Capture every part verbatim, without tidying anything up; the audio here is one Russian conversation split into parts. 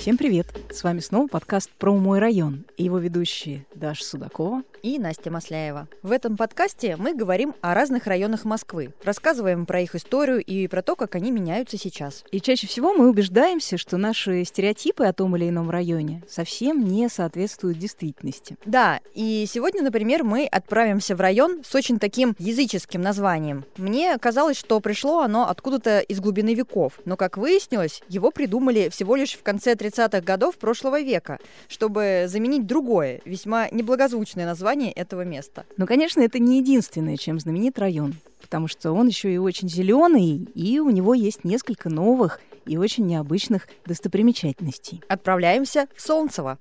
Всем привет! С вами снова подкаст про мой район и его ведущие Даша Судакова и Настя Масляева. В этом подкасте мы говорим о разных районах Москвы, рассказываем про их историю и про то, как они меняются сейчас. И чаще всего мы убеждаемся, что наши стереотипы о том или ином районе совсем не соответствуют действительности. Да, и сегодня, например, мы отправимся в район с очень таким языческим названием. Мне казалось, что пришло оно откуда-то из глубины веков, но, как выяснилось, его придумали всего лишь в конце тридцатых годов прошлого века, чтобы заменить другое, весьма неблагозвучное название этого места. Но, конечно, это не единственное, чем знаменит район, потому что он еще и очень зеленый, и у него есть несколько новых и очень необычных достопримечательностей. Отправляемся в Солнцево.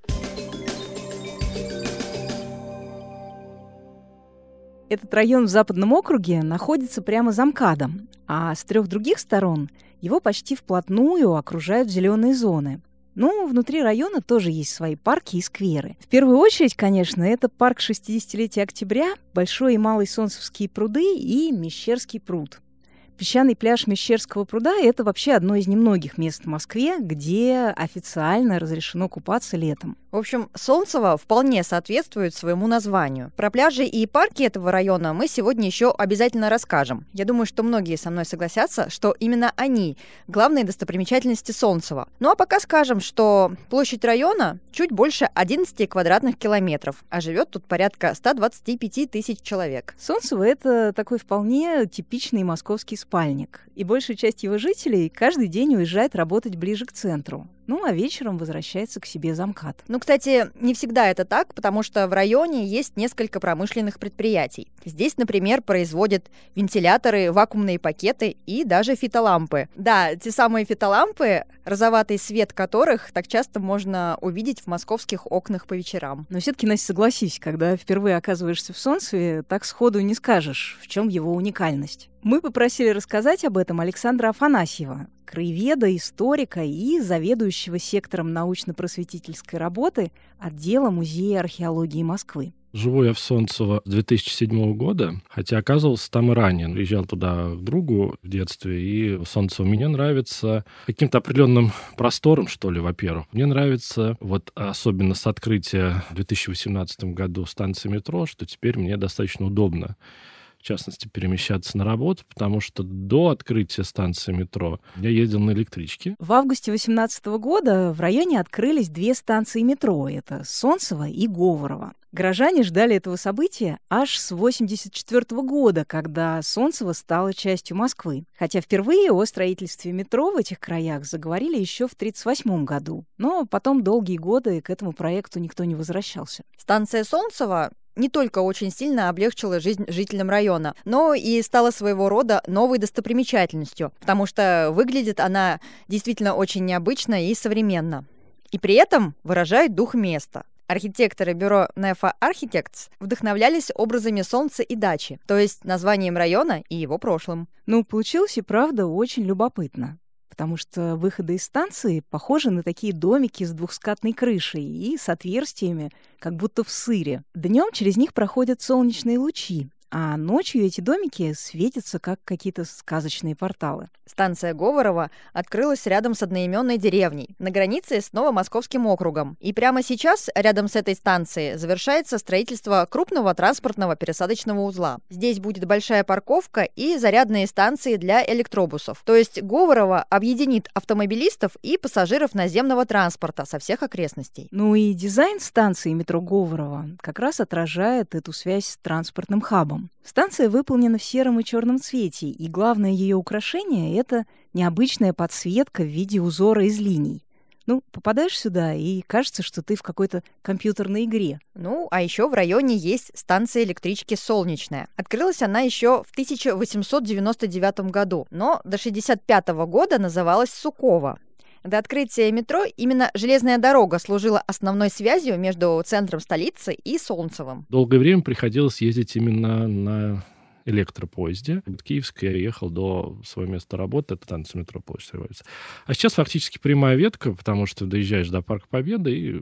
Этот район в Западном округе находится прямо за МКАДом, а с трех других сторон его почти вплотную окружают зеленые зоны. Ну, внутри района тоже есть свои парки и скверы. В первую очередь, конечно, это парк шестидесятилетия Октября, Большой и Малый Солнцевские пруды и Мещерский пруд. Песчаный пляж Мещерского пруда – это вообще одно из немногих мест в Москве, где официально разрешено купаться летом. В общем, Солнцево вполне соответствует своему названию. Про пляжи и парки этого района мы сегодня еще обязательно расскажем. Я думаю, что многие со мной согласятся, что именно они – главные достопримечательности Солнцева. Ну а пока скажем, что площадь района чуть больше одиннадцати квадратных километров, а живет тут порядка ста двадцати пяти тысяч человек. Солнцево – это такой вполне типичный московский спальник, и большая часть его жителей каждый день уезжает работать ближе к центру. Ну, а вечером возвращается к себе за МКАД. Ну, кстати, не всегда это так, потому что в районе есть несколько промышленных предприятий. Здесь, например, производят вентиляторы, вакуумные пакеты и даже фитолампы. Да, те самые фитолампы, розоватый свет которых так часто можно увидеть в московских окнах по вечерам. Но все-таки, Настя, согласись, когда впервые оказываешься в Солнцеве, так сходу не скажешь, в чем его уникальность. Мы попросили рассказать об этом Александра Афанасьева, краеведа, историка и заведующего сектором научно-просветительской работы отдела Музея археологии Москвы. Живу я в Солнцево с две тысячи седьмого года, хотя оказывался там и ранее. Приезжал туда к другу в детстве, и Солнцево мне нравится каким-то определенным простором, что ли, во-первых. Мне нравится, вот особенно с открытия в две тысячи восемнадцатом году станции метро, что теперь мне достаточно удобно, в частности, перемещаться на работу, потому что до открытия станции метро я ездил на электричке. В августе две тысячи восемнадцатого года в районе открылись две станции метро. Это Солнцево и Говорово. Горожане ждали этого события аж с восемьдесят четвёртого года, когда Солнцево стало частью Москвы. Хотя впервые о строительстве метро в этих краях заговорили еще в тридцать восьмом году. Но потом долгие годы к этому проекту никто не возвращался. Станция Солнцево не только очень сильно облегчила жизнь жителям района, но и стала своего рода новой достопримечательностью, потому что выглядит она действительно очень необычно и современно. И при этом выражает дух места. Архитекторы бюро Нефа Architects вдохновлялись образами солнца и дачи, то есть названием района и его прошлым. Ну, получилось и правда очень любопытно, потому что выходы из станции похожи на такие домики с двухскатной крышей и с отверстиями, как будто в сыре. Днем через них проходят солнечные лучи, а ночью эти домики светятся, как какие-то сказочные порталы. Станция Говорово открылась рядом с одноименной деревней, на границе с Новомосковским округом. И прямо сейчас, рядом с этой станцией, завершается строительство крупного транспортного пересадочного узла. Здесь будет большая парковка и зарядные станции для электробусов. То есть Говорово объединит автомобилистов и пассажиров наземного транспорта со всех окрестностей. Ну и дизайн станции метро Говорово как раз отражает эту связь с транспортным хабом. Станция выполнена в сером и черном цвете, и главное ее украшение — это необычная подсветка в виде узора из линий. Ну, попадаешь сюда, и кажется, что ты в какой-то компьютерной игре. Ну, а еще в районе есть станция электрички «Солнечная». Открылась она еще в тысяча восемьсот девяносто девятом году, но до шестьдесят пятого года называлась «Суково». До открытия метро именно железная дорога служила основной связью между центром столицы и Солнцевым. Долгое время приходилось ездить именно на электропоезде. В Киевске я ехал до своего места работы, это станция метро, площадь Революции. А сейчас фактически прямая ветка, потому что доезжаешь до Парка Победы и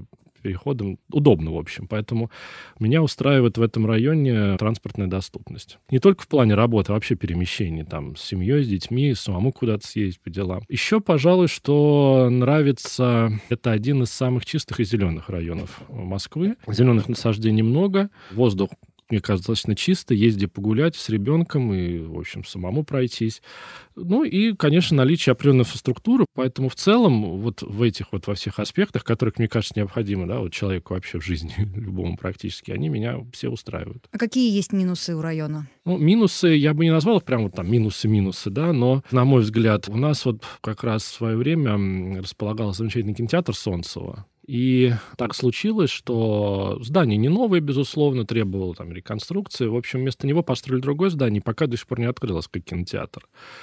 переходом удобно, в общем. Поэтому меня устраивает в этом районе транспортная доступность. Не только в плане работы, а вообще перемещений. Там, с семьей, с детьми, самому куда-то съездить по делам. Еще, пожалуй, что нравится, это один из самых чистых и зеленых районов Москвы. Зеленых насаждений много, воздух, мне кажется, достаточно чисто, есть где погулять с ребенком и, в общем, самому пройтись. Ну и, конечно, наличие определенной инфраструктуры. Поэтому в целом вот в этих вот во всех аспектах, которых, мне кажется, необходимы, да, вот человеку вообще в жизни, любому практически, они меня все устраивают. А какие есть минусы у района? Ну, минусы, я бы не назвал их прям вот там минусы-минусы, да, но, на мой взгляд, у нас вот как раз в свое время располагался замечательный кинотеатр Солнцево. И так случилось, что здание не новое, безусловно, требовало там реконструкции. В общем, вместо него построили другое здание, пока до сих пор не открылось как кинотеатр.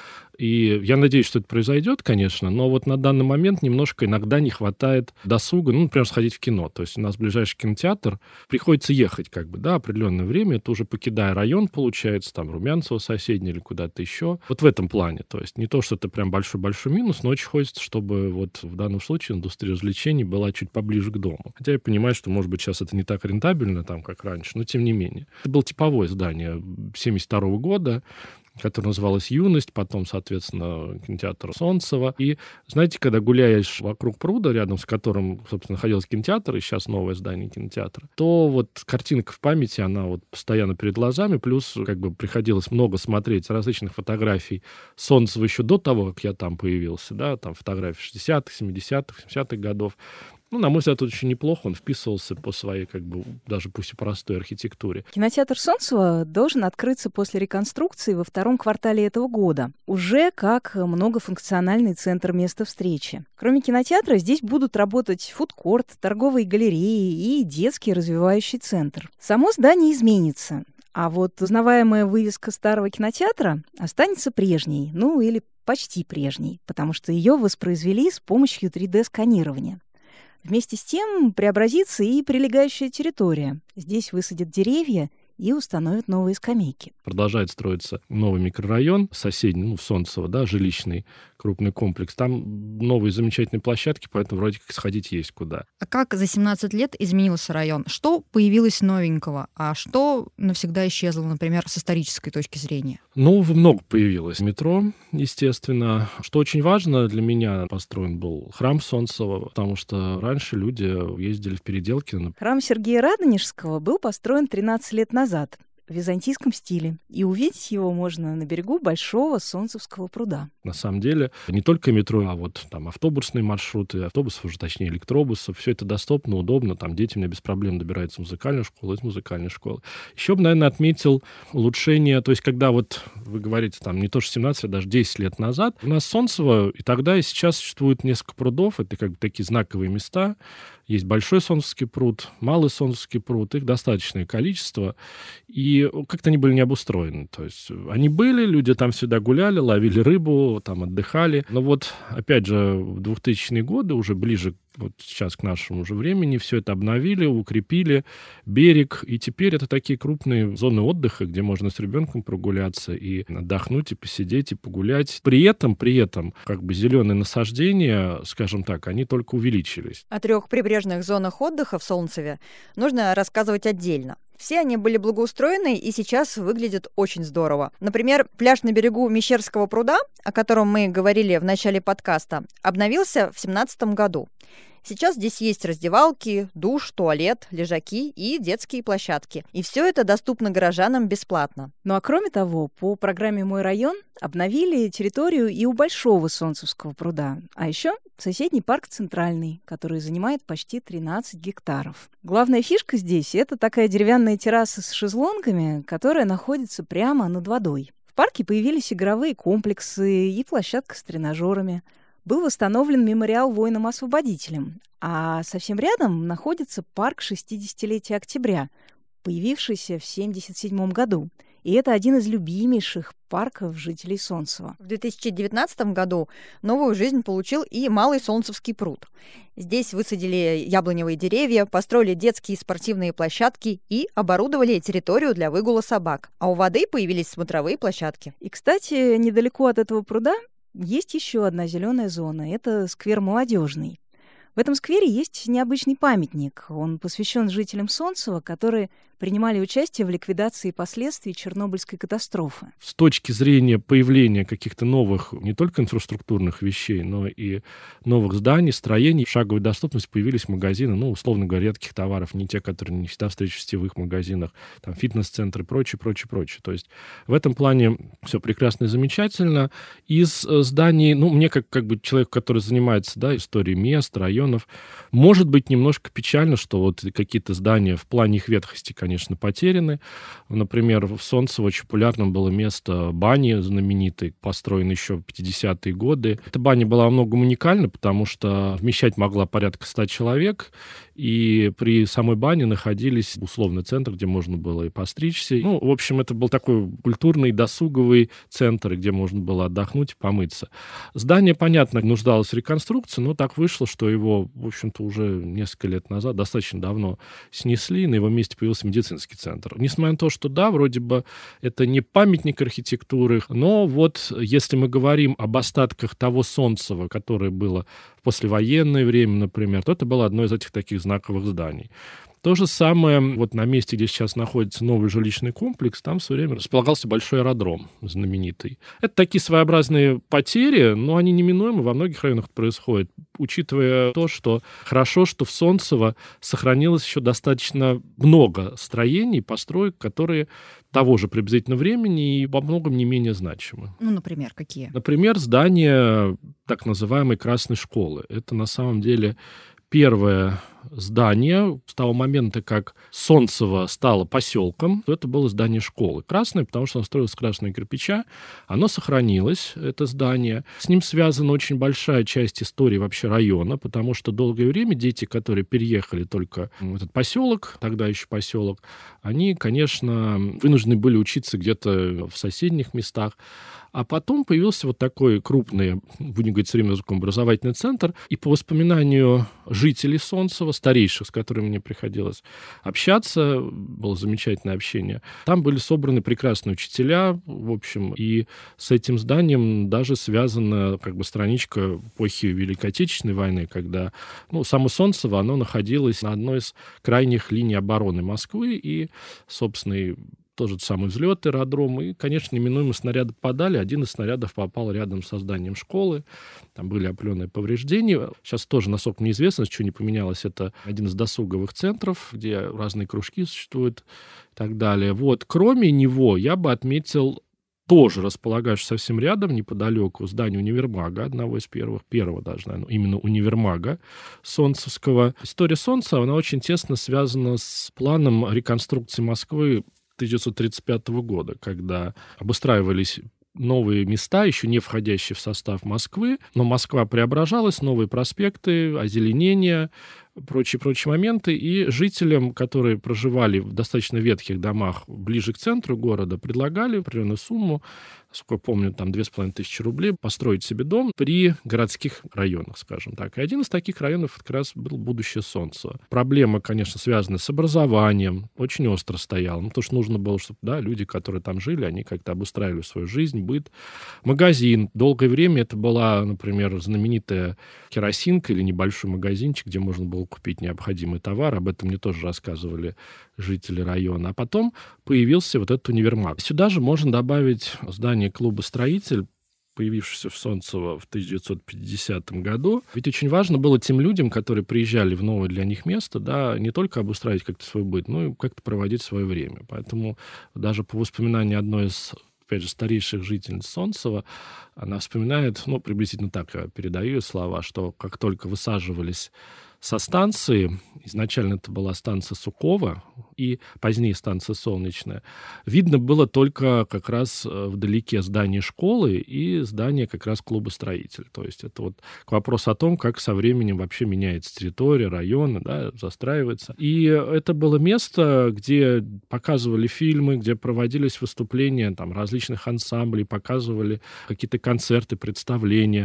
И я надеюсь, что это произойдет, конечно, но вот на данный момент немножко иногда не хватает досуга, ну, например, сходить в кино. То есть у нас ближайший кинотеатр, приходится ехать как бы, да, определенное время, это уже покидая район, получается, там, Румянцево соседний или куда-то еще. Вот в этом плане. То есть не то, что это прям большой-большой минус, но очень хочется, чтобы вот в данном случае индустрия развлечений была чуть поближе к дому. Хотя я понимаю, что, может быть, сейчас это не так рентабельно, там, как раньше, но тем не менее. Это было типовое здание семьдесят второго года, которая называлась «Юность», потом, соответственно, кинотеатр Солнцево. И, знаете, когда гуляешь вокруг пруда, рядом с которым, собственно, находился кинотеатр, и сейчас новое здание кинотеатра, то вот картинка в памяти, она вот постоянно перед глазами, плюс как бы приходилось много смотреть различных фотографий Солнцева еще до того, как я там появился, да, там фотографии шестидесятых, семидесятых, семидесятых годов. Ну, на мой взгляд, это очень неплохо, он вписывался по своей, как бы, даже пусть и простой архитектуре. Кинотеатр Солнцево должен открыться после реконструкции во втором квартале этого года, уже как многофункциональный центр места встречи. Кроме кинотеатра, здесь будут работать фудкорт, торговые галереи и детский развивающий центр. Само здание изменится, а вот узнаваемая вывеска старого кинотеатра останется прежней, ну или почти прежней, потому что ее воспроизвели с помощью три дэ-сканирования. Вместе с тем преобразится и прилегающая территория. Здесь высадят деревья и установят новые скамейки. Продолжает строиться новый микрорайон, соседний, ну, в Солнцево, да, жилищный крупный комплекс. Там новые замечательные площадки, поэтому вроде как сходить есть куда. А как за семнадцать лет изменился район? Что появилось новенького, а что навсегда исчезло, например, с исторической точки зрения? Ну, много появилось. Метро, естественно. Что очень важно для меня, построен был храм Солнцева, потому что раньше люди ездили в Переделкино. Храм Сергия Радонежского был построен тринадцать лет назад в византийском стиле, и увидеть его можно на берегу большого Солнцевского пруда. На самом деле, не только метро, а вот там автобусные маршруты, автобусов уже, точнее, электробусов, все это доступно, удобно, там дети у меня без проблем добираются в музыкальную школу, из музыкальной школы. Еще бы, наверное, отметил улучшение, то есть когда вот вы говорите, там, не то что семнадцать, а даже десять лет назад, у нас Солнцево, и тогда, и сейчас существует несколько прудов, это как бы такие знаковые места. Есть Большой Солнцевский пруд, Малый Солнцевский пруд, их достаточное количество, и как-то они были не обустроены. То есть они были, люди там всегда гуляли, ловили рыбу, там отдыхали. Но вот, опять же, в двухтысячные годы, уже ближе вот сейчас к нашему же времени, все это обновили, укрепили берег, и теперь это такие крупные зоны отдыха, где можно с ребенком прогуляться и отдохнуть, и посидеть, и погулять. При этом, при этом, как бы зеленые насаждения, скажем так, они только увеличились. О трех прибрежных зонах отдыха в Солнцеве нужно рассказывать отдельно. Все они были благоустроены и сейчас выглядят очень здорово. Например, пляж на берегу Мещерского пруда, о котором мы говорили в начале подкаста, обновился в семнадцатом году. Сейчас здесь есть раздевалки, душ, туалет, лежаки и детские площадки. И все это доступно горожанам бесплатно. Ну а кроме того, по программе «Мой район» обновили территорию и у Большого Солнцевского пруда. А еще соседний парк «Центральный», который занимает почти тринадцать гектаров. Главная фишка здесь — это такая деревянная терраса с шезлонгами, которая находится прямо над водой. В парке появились игровые комплексы и площадка с тренажерами. Был восстановлен мемориал воинам-освободителям, а совсем рядом находится парк шестидесятилетия октября, появившийся в семьдесят седьмом году. И это один из любимейших парков жителей Солнцева. В две тысячи девятнадцатом году новую жизнь получил и Малый Солнцевский пруд. Здесь высадили яблоневые деревья, построили детские спортивные площадки и оборудовали территорию для выгула собак. А у воды появились смотровые площадки. И, кстати, недалеко от этого пруда есть еще одна зеленая зона. Это сквер Молодежный. В этом сквере есть необычный памятник. Он посвящен жителям Солнцева, которые принимали участие в ликвидации последствий Чернобыльской катастрофы. С точки зрения появления каких-то новых, не только инфраструктурных вещей, но и новых зданий, строений, в шаговой доступности появились магазины, ну, условно говоря, редких товаров, не те, которые не всегда встречаются в сетевых магазинах, там, фитнес-центры и прочее, прочее, прочее. То есть в этом плане все прекрасно и замечательно. Из зданий, ну, мне как, как бы человек, который занимается, да, историей мест, районов, может быть немножко печально, что вот какие-то здания в плане их ветхости, конечно, потеряны. Например, в Солнцево очень популярным было место бани знаменитой, построенной еще в пятидесятые годы. Эта баня была во многом уникальна, потому что вмещать могла порядка ста человек, и при самой бане находились условный центр, где можно было и постричься. Ну, в общем, это был такой культурный, досуговый центр, где можно было отдохнуть и помыться. Здание, понятно, нуждалось в реконструкции, но так вышло, что его, в общем-то, уже несколько лет назад, достаточно давно снесли, на его месте появился медицинский центр. Несмотря на то, что, да, вроде бы это не памятник архитектуры, но вот если мы говорим об остатках того Солнцева, которое было в послевоенное время, например, то это было одно из этих таких знаковых зданий. То же самое вот на месте, где сейчас находится новый жилищный комплекс, там в свое время располагался большой аэродром знаменитый. Это такие своеобразные потери, но они неминуемы, во многих районах происходят, учитывая то, что хорошо, что в Солнцево сохранилось еще достаточно много строений, построек, которые того же приблизительно времени и во многом не менее значимы. Ну, например, какие? Например, здание так называемой Красной школы. Это на самом деле первое здание с того момента, как Солнцево стало поселком, то это было здание школы. Красное, потому что оно строилось из красного кирпича. Оно сохранилось, это здание. С ним связана очень большая часть истории вообще района, потому что долгое время дети, которые переехали только в этот поселок, тогда еще поселок, они, конечно, вынуждены были учиться где-то в соседних местах. А потом появился вот такой крупный, будем говорить современным языком, образовательный центр. И по воспоминанию жителей Солнцева, старейших, с которыми мне приходилось общаться, было замечательное общение, там были собраны прекрасные учителя, в общем, и с этим зданием даже связана как бы страничка эпохи Великой Отечественной войны, когда, ну, само Солнцево, оно находилось на одной из крайних линий обороны Москвы, и, собственно, и тот же самый взлет, аэродром, и, конечно, неминуемо снаряды попадали. Один из снарядов попал рядом со зданием школы. Там были определенные повреждения. Сейчас тоже, насколько мне известно, ничего не поменялось. Это один из досуговых центров, где разные кружки существуют и так далее. Вот. Кроме него я бы отметил тоже располагающийся совсем рядом, неподалеку, здание универмага, одного из первых, первого даже, наверное, именно универмага Солнцевского. История Солнцева, она очень тесно связана с планом реконструкции Москвы тысяча девятьсот тридцать пятого года, когда обустраивались новые места, еще не входящие в состав Москвы, но Москва преображалась, новые проспекты, озеленение, прочие-прочие моменты, и жителям, которые проживали в достаточно ветхих домах ближе к центру города, предлагали определенную сумму, насколько я помню, там две с половиной тысячи рублей, построить себе дом при городских районах, скажем так. И один из таких районов как раз был будущее Солнцево. Проблема, конечно, связана с образованием, очень остро стояла, ну, потому что нужно было, чтобы, да, люди, которые там жили, они как-то обустраивали свою жизнь, быт. Магазин. Долгое время это была, например, знаменитая керосинка или небольшой магазинчик, где можно было купить необходимый товар. Об этом мне тоже рассказывали жители района. А потом появился вот этот универмаг. Сюда же можно добавить здание клуба «Строитель», появившийся в Солнцево в тысяча девятьсот пятидесятом году. Ведь очень важно было тем людям, которые приезжали в новое для них место, да, не только обустраивать как-то свой быт, но и как-то проводить свое время. Поэтому даже по воспоминанию одной из, опять же, старейших жительниц Солнцева, она вспоминает, ну, приблизительно так я передаю слова, что как только высаживались со станции, изначально это была станция Сукова и позднее станция Солнечная, видно было только как раз вдалеке здание школы и здание как раз клуба «Строитель». То есть это вот к вопросу о том, как со временем вообще меняется территория, районы, да, застраивается. И это было место, где показывали фильмы, где проводились выступления там различных ансамблей, показывали какие-то концерты, представления.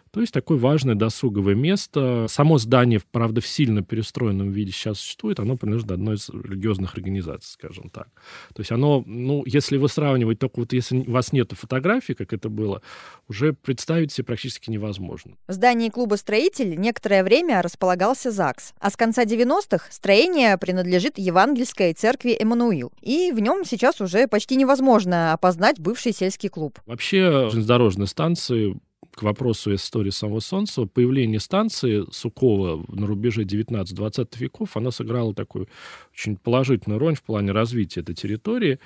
То есть такое важное досуговое место. Само здание, правда, в сильно перестроенном виде сейчас существует, оно принадлежит одной из религиозных организаций, скажем так. То есть оно, ну, если вы сравнивать, только вот если у вас нет фотографий, как это было, уже представить себе практически невозможно. В здании клуба «Строитель» некоторое время располагался ЗАГС, а с конца девяностых строение принадлежит Евангельской церкви Эммануил, и в нем сейчас уже почти невозможно опознать бывший сельский клуб. Вообще, железнодорожные станции, к вопросу истории самого Солнцева, появление станции Сукова на рубеже девятнадцатого-двадцатого веков, она сыграла такую очень положительную роль в плане развития этой территории.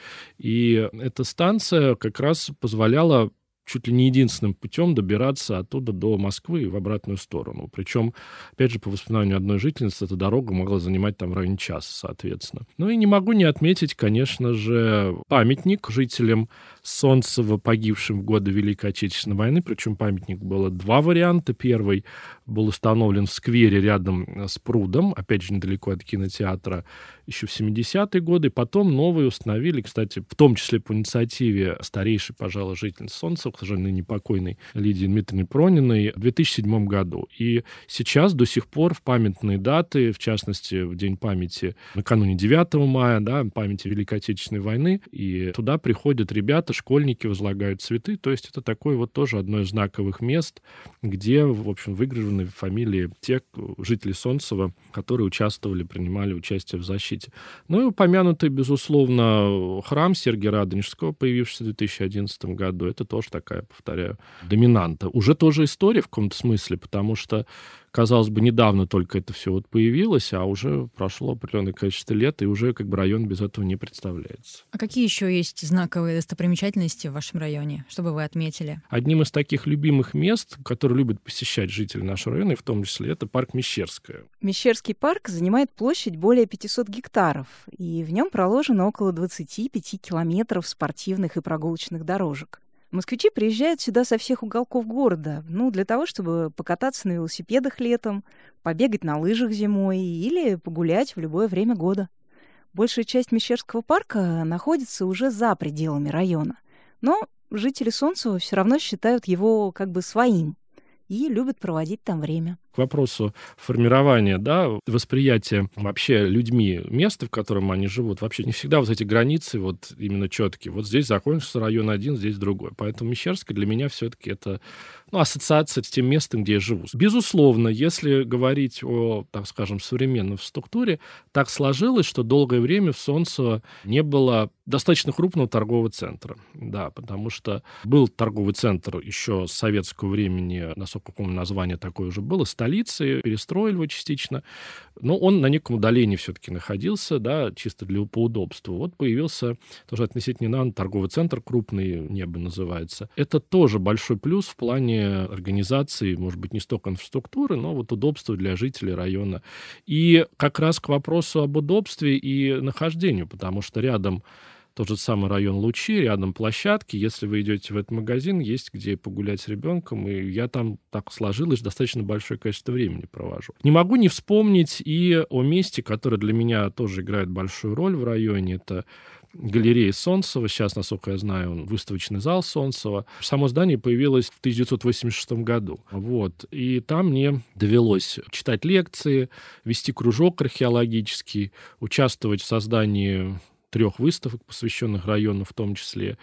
И эта станция как раз позволяла чуть ли не единственным путем добираться оттуда до Москвы и в обратную сторону. Причем, опять же, по воспоминанию одной жительницы, эта дорога могла занимать там в районе часа, соответственно. Ну и не могу не отметить, конечно же, памятник жителям Солнцева, погибшим в годы Великой Отечественной войны. Причем памятник было два варианта. Первый был установлен в сквере рядом с прудом, опять же, недалеко от кинотеатра, еще в семидесятые годы. Потом новый установили, кстати, в том числе по инициативе старейшей, пожалуй, жительницы Солнцева, к сожалению, непокойной Лидии Дмитриевны Прониной, в две тысячи седьмом году. И сейчас до сих пор в памятные даты, в частности, в День памяти накануне девятого мая, да, памяти Великой Отечественной войны, и туда приходят ребята, школьники, возлагают цветы. То есть это такое вот тоже одно из знаковых мест, где, в общем, выгравированы фамилии тех жителей Солнцева, которые участвовали, принимали участие в защите. Ну и упомянутый, безусловно, храм Сергия Радонежского, появившийся в две тысячи одиннадцатом году, это тоже такая, повторяю, доминанта. Уже тоже история в каком-то смысле, потому что, казалось бы, недавно только это все вот появилось, а уже прошло определенное количество лет, и уже как бы район без этого не представляется. А какие еще есть знаковые достопримечательности в вашем районе, чтобы вы отметили? Одним из таких любимых мест, которые любят посещать жители нашего района, и в том числе, это парк Мещерская. Мещерский парк занимает площадь более пятисот гектаров, и в нем проложено около двадцати пяти километров спортивных и прогулочных дорожек. Москвичи приезжают сюда со всех уголков города, ну, для того, чтобы покататься на велосипедах летом, побегать на лыжах зимой или погулять в любое время года. Большая часть Мещерского парка находится уже за пределами района, но жители Солнцева все равно считают его как бы своим и любят проводить там время. К вопросу формирования, да, восприятия вообще людьми места, в котором они живут, вообще не всегда вот эти границы вот именно четкие. Вот здесь закончился район один, здесь другой. Поэтому Мещерская для меня все-таки это, ну, ассоциация с тем местом, где я живу. Безусловно, если говорить о, так скажем, современной структуре, так сложилось, что долгое время в Солнцево не было достаточно крупного торгового центра. Да, потому что был торговый центр еще с советского времени, насколько помню, название такое уже было, столицы, перестроили его частично, но он на неком удалении все-таки находился, да, чисто для, по удобству. Вот появился тоже относительно недавно торговый центр крупный, «Небо» называется. Это тоже большой плюс в плане организации, может быть, не столько инфраструктуры, но вот удобства для жителей района. И как раз к вопросу об удобстве и нахождению, потому что рядом тот же самый район Лучи, рядом площадки. Если вы идете в этот магазин, есть где погулять с ребенком, и я там так сложилось, достаточно большое количество времени провожу. Не могу не вспомнить и о месте, которое для меня тоже играет большую роль в районе. Это галерея Солнцева. Сейчас, насколько я знаю, выставочный зал Солнцева. Само здание появилось в тысяча девятьсот восемьдесят шестом году. Вот. И там мне довелось читать лекции, вести кружок археологический, участвовать в создании трех выставок, посвященных району в том числе.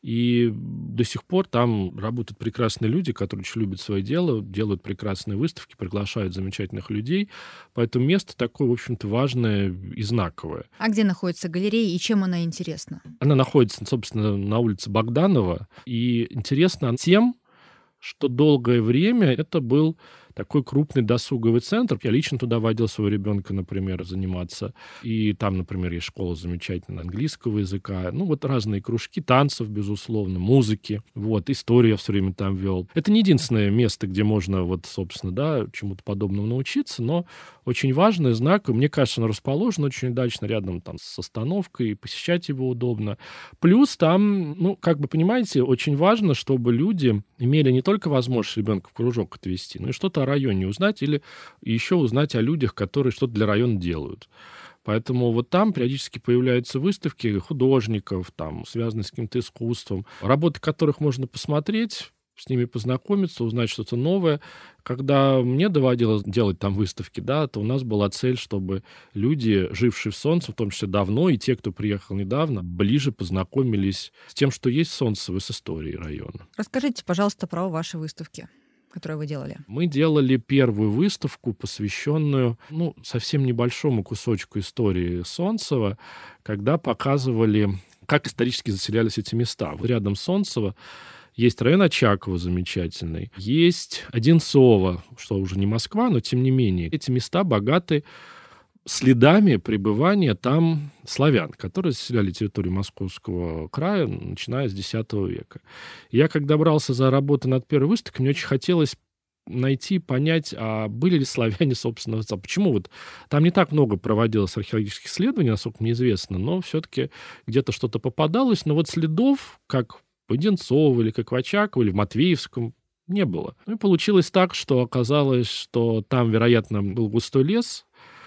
И до сих пор там работают прекрасные люди, которые очень любят свое дело, делают прекрасные выставки, приглашают замечательных людей. Поэтому место такое, в общем-то, важное и знаковое. А где находится галерея и чем она интересна? Она находится, собственно, на улице Богданова. И интересна тем, что долгое время это был такой крупный досуговый центр. Я лично туда водил своего ребенка, например, заниматься. И там, например, есть школа замечательная английского языка. Ну, вот разные кружки, танцев, безусловно, музыки. Вот, историю я все время там вел. Это не единственное место, где можно, вот, собственно, да, чему-то подобному научиться, но очень важный знак, и мне кажется, он расположен очень удачно рядом там с остановкой, посещать его удобно. Плюс там, ну, как бы, понимаете, очень важно, чтобы люди имели не только возможность ребенка в кружок отвести, но и что-то о районе узнать или еще узнать о людях, которые что-то для района делают. Поэтому вот там периодически появляются выставки художников, там, связанные с каким-то искусством, работы которых можно посмотреть, с ними познакомиться, узнать что-то новое. Когда мне доводилось делать там выставки, да, то у нас была цель, чтобы люди, жившие в Солнце, в том числе давно, и те, кто приехал недавно, ближе познакомились с тем, что есть в Солнцево, с историей района. Расскажите, пожалуйста, про ваши выставки, которые вы делали. Мы делали первую выставку, посвященную, ну, совсем небольшому кусочку истории Солнцева, когда показывали, как исторически заселялись эти места. Рядом с Солнцево есть район Очаково замечательный, есть Одинцово, что уже не Москва, но тем не менее. Эти места богаты следами пребывания там славян, которые заселяли территорию Московского края, начиная с десятого века. Я, когда брался за работу над первой выставкой, мне очень хотелось найти, понять, а были ли славяне, собственно, а почему вот там не так много проводилось археологических исследований, насколько мне известно, но все-таки где-то что-то попадалось, но вот следов, как в Одинцово или как в Очаково или в Матвеевском, не было. Ну и получилось так, что оказалось, что там, вероятно, был густой лес,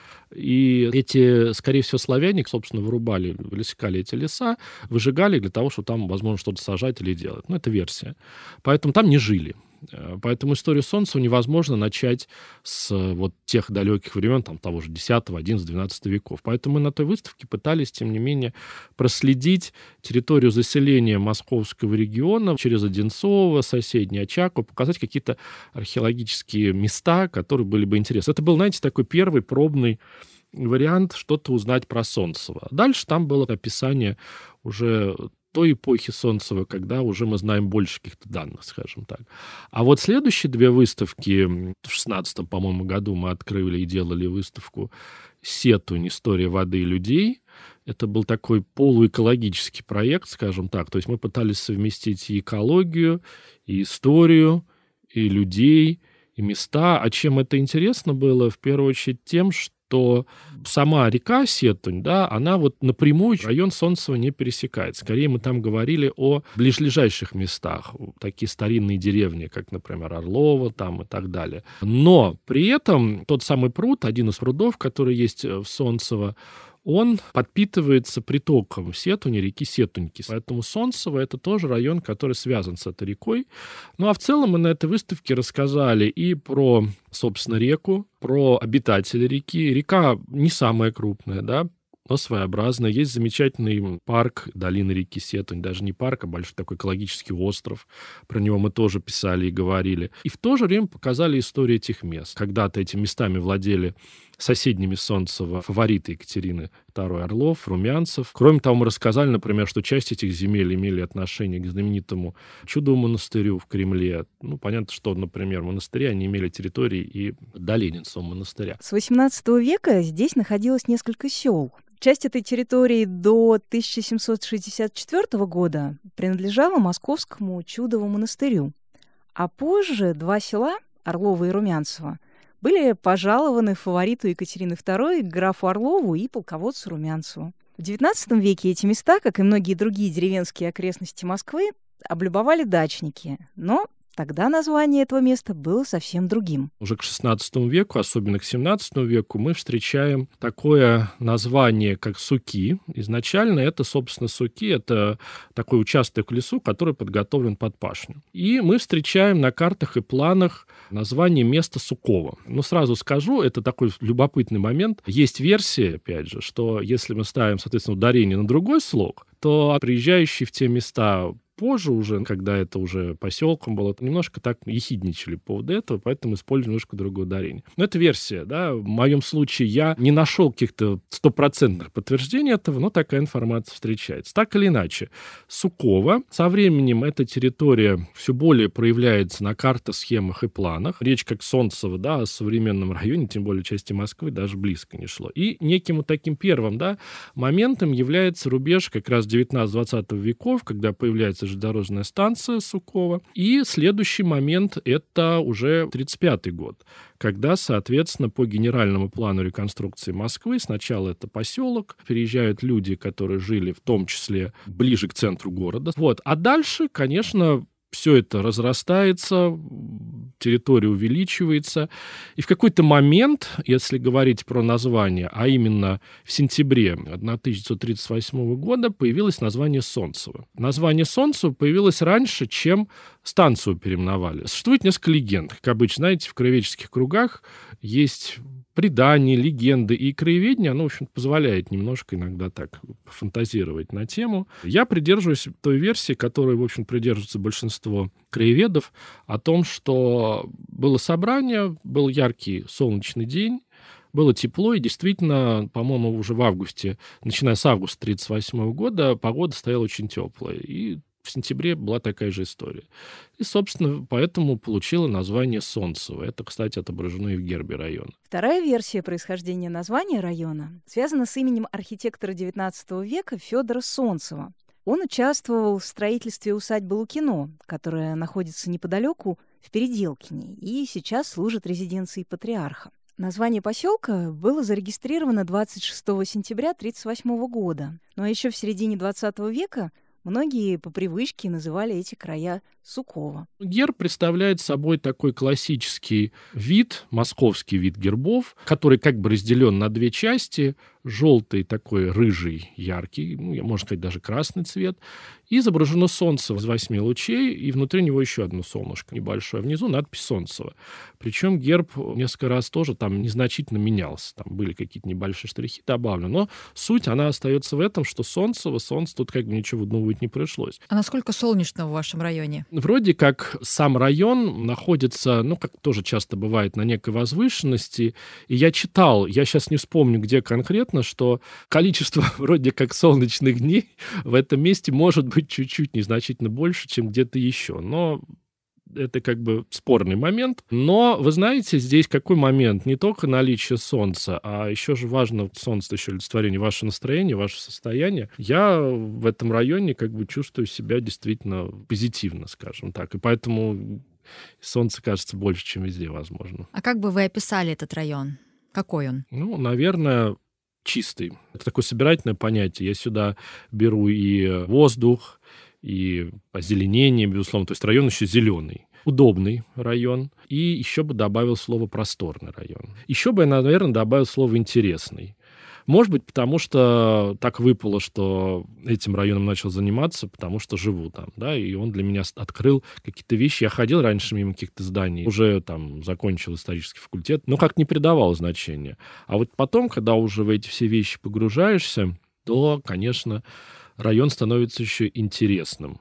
и эти, скорее всего, славяне, собственно, вырубали, высекали эти леса, выжигали для того, чтобы там, возможно, что-то сажать или делать. Ну, это версия. Поэтому там не жили. Поэтому историю Солнцева невозможно начать с вот тех далеких времен, там, того же десятого, одиннадцатого, двенадцатого веков. Поэтому мы на той выставке пытались, тем не менее, проследить территорию заселения московского региона через Одинцово, соседний Очаково, показать какие-то археологические места, которые были бы интересны. Это был, знаете, такой первый пробный вариант что-то узнать про Солнцево. Дальше там было описание уже той эпохи Солнцева, когда уже мы знаем больше каких-то данных, скажем так. А вот следующие две выставки, в шестнадцатом, по-моему, году мы открыли и делали выставку «Сетунь. История воды и людей». Это был такой полуэкологический проект, скажем так. То есть мы пытались совместить и экологию, и историю, и людей, и места. А чем это интересно было? В первую очередь тем, что то сама река Сетунь, да, она вот напрямую район Солнцева не пересекает. Скорее мы там говорили о ближайших местах, такие старинные деревни, как, например, Орлово там и так далее. Но при этом тот самый пруд, один из прудов, который есть в Солнцево, он подпитывается притоком Сетуни, реки Сетуньки. Поэтому Солнцево — это тоже район, который связан с этой рекой. Ну а в целом мы на этой выставке рассказали и про, собственно, реку, про обитателей реки. Река не самая крупная, да, но своеобразная. Есть замечательный парк долины реки Сетунь. Даже не парк, а большой такой экологический остров. Про него мы тоже писали и говорили. И в то же время показали историю этих мест. Когда-то этими местами владели соседними Солнцево фавориты Екатерины второй Орлов, Румянцев. Кроме того, мы рассказали, например, что часть этих земель имели отношение к знаменитому Чудовому монастырю в Кремле. Ну, понятно, что, например, монастыри, они имели территории и до Ленинского монастыря. С восемнадцатого века здесь находилось несколько сел. Часть этой территории до тысяча семьсот шестьдесят четвёртого года принадлежала Московскому Чудовому монастырю. А позже два села, Орлово и Румянцево, были пожалованы фавориту Екатерины второй, графу Орлову и полководцу Румянцеву. В девятнадцатом веке эти места, как и многие другие деревенские окрестности Москвы, облюбовали дачники, но тогда название этого места было совсем другим. Уже к шестнадцатому веку, особенно к семнадцатому веку, мы встречаем такое название, как Суки. Изначально это, собственно, Суки, это такой участок в лесу, который подготовлен под пашню. И мы встречаем на картах и планах название места Суково. Но сразу скажу, это такой любопытный момент. Есть версия, опять же, что если мы ставим, соответственно, ударение на другой слог, то приезжающие в те места позже уже, когда это уже поселком было, немножко так ехидничали по поводу этого, поэтому использую немножко другое ударение. Но это версия, да. В моем случае я не нашел каких-то стопроцентных подтверждений этого, но такая информация встречается. Так или иначе, Суково. Со временем эта территория все более проявляется на картах, схемах и планах. Речь как Солнцево, да, о современном районе, тем более части Москвы, даже близко не шло. И неким вот таким первым, да, моментом является рубеж как раз девятнадцатого-двадцатого веков, когда появляется железнодорожная станция Суково. И следующий момент — это уже тридцать пятый год, когда, соответственно, по генеральному плану реконструкции Москвы сначала это поселок, переезжают люди, которые жили в том числе ближе к центру города. Вот. А дальше, конечно, все это разрастается, территория увеличивается. И в какой-то момент, если говорить про название, а именно в сентябре тысяча девятьсот тридцать восьмого года появилось название Солнцево. Название Солнцево появилось раньше, чем станцию переименовали. Существует несколько легенд. Как обычно, знаете, в краеведческих кругах есть предания, легенды, и краеведение, оно, в общем, позволяет немножко иногда так фантазировать на тему. Я придерживаюсь той версии, которой, в общем, придерживается большинство краеведов, о том, что было собрание, был яркий солнечный день, было тепло, и действительно, по-моему, уже в августе, начиная с августа тысяча девятьсот тридцать восьмого года, погода стояла очень теплая, и в сентябре была такая же история. И, собственно, поэтому получила название Солнцево. Это, кстати, отображено и в гербе района. Вторая версия происхождения названия района связана с именем архитектора девятнадцатого века Федора Солнцева. Он участвовал в строительстве усадьбы Лукино, которая находится неподалеку в Переделкине и сейчас служит резиденцией патриарха. Название поселка было зарегистрировано двадцать шестого сентября тысяча девятьсот тридцать восьмого года. Ну а еще в середине двадцатого века многие по привычке называли эти края Суково. Герб представляет собой такой классический вид, московский вид гербов, который как бы разделен на две части. Желтый такой рыжий, яркий, ну, можно сказать, даже красный цвет. И изображено солнце из восьми лучей, и внутри него еще одно солнышко небольшое. Внизу надпись «Солнцево». Причем герб несколько раз тоже там незначительно менялся. Там были какие-то небольшие штрихи добавлены. Но суть, она остается в этом, что Солнцево, солнце, тут как бы ничего выдумывать не пришлось. А насколько солнечно в вашем районе? Вроде как сам район находится, ну, как тоже часто бывает, на некой возвышенности. И я читал, я сейчас не вспомню, где конкретно, что количество вроде как солнечных дней в этом месте может быть чуть-чуть незначительно больше, чем где-то еще. Но это как бы спорный момент. Но, вы знаете, здесь какой момент? Не только наличие солнца, а еще же важно, солнце еще олицетворение, ваше настроение, ваше состояние. Я в этом районе как бы чувствую себя действительно позитивно, скажем так. И поэтому солнце кажется больше, чем везде возможно. А как бы вы описали этот район? Какой он? Ну, наверное, чистый. Это такое собирательное понятие. Я сюда беру и воздух, и озеленение, безусловно. То есть район еще зеленый. Удобный район. И еще бы добавил слово «просторный район». Еще бы я, наверное, добавил слово «интересный». Может быть, потому что так выпало, что этим районом начал заниматься, потому что живу там, да, и он для меня открыл какие-то вещи. Я ходил раньше мимо каких-то зданий, уже там закончил исторический факультет, но как не придавал значения. А вот потом, когда уже в эти все вещи погружаешься, то, конечно, район становится еще интересным.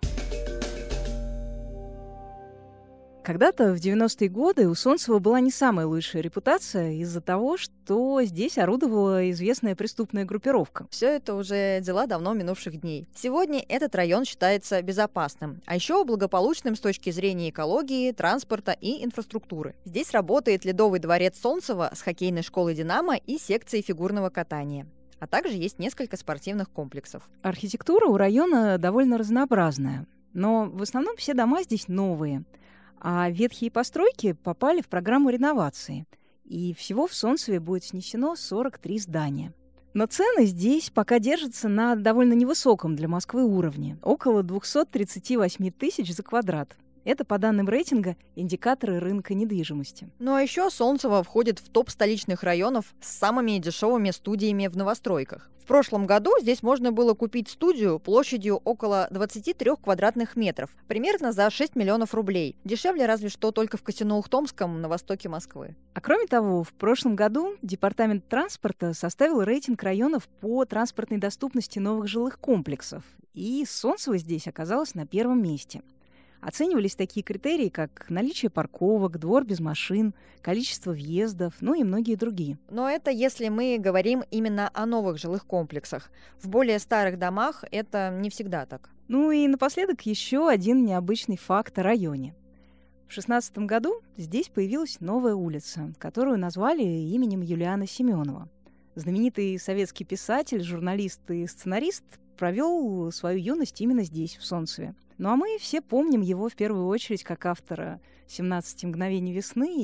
Когда-то в девяностые годы у Солнцева была не самая лучшая репутация из-за того, что здесь орудовала известная преступная группировка. Все это уже дела давно минувших дней. Сегодня этот район считается безопасным, а еще благополучным с точки зрения экологии, транспорта и инфраструктуры. Здесь работает Ледовый дворец Солнцева с хоккейной школой «Динамо» и секцией фигурного катания. А также есть несколько спортивных комплексов. Архитектура у района довольно разнообразная, но в основном все дома здесь новые. А ветхие постройки попали в программу реновации. И всего в Солнцеве будет снесено сорок три здания. Но цены здесь пока держатся на довольно невысоком для Москвы уровне. Около двести тридцать восемь тысяч за квадрат. Это, по данным рейтинга, индикаторы рынка недвижимости. Ну а еще Солнцево входит в топ столичных районов с самыми дешевыми студиями в новостройках. В прошлом году здесь можно было купить студию площадью около двадцати трёх квадратных метров, примерно за шесть миллионов рублей. Дешевле разве что только в Костяно-Ухтомском на востоке Москвы. А кроме того, в прошлом году Департамент транспорта составил рейтинг районов по транспортной доступности новых жилых комплексов. И Солнцево здесь оказалось на первом месте. Оценивались такие критерии, как наличие парковок, двор без машин, количество въездов, ну и многие другие. Но это если мы говорим именно о новых жилых комплексах. В более старых домах это не всегда так. Ну и напоследок еще один необычный факт о районе. В шестнадцатом году здесь появилась новая улица, которую назвали именем Юлиана Семенова. Знаменитый советский писатель, журналист и сценарист провел свою юность именно здесь, в Солнцеве. Ну а мы все помним его в первую очередь как автора «семнадцати мгновений весны» и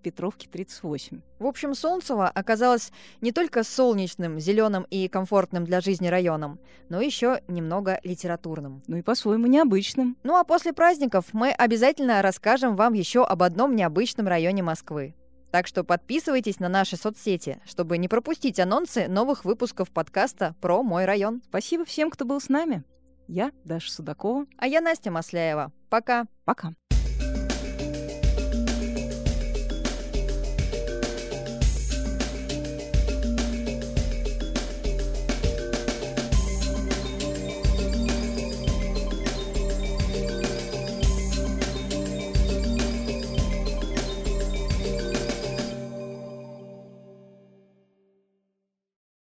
Петровки тридцать восемь. В общем, Солнцево оказалось не только солнечным, зеленым и комфортным для жизни районом, но еще немного литературным. Ну и по-своему необычным. Ну а после праздников мы обязательно расскажем вам еще об одном необычном районе Москвы. Так что подписывайтесь на наши соцсети, чтобы не пропустить анонсы новых выпусков подкаста про мой район. Спасибо всем, кто был с нами. Я Даша Судакова. А я Настя Масляева. Пока. Пока.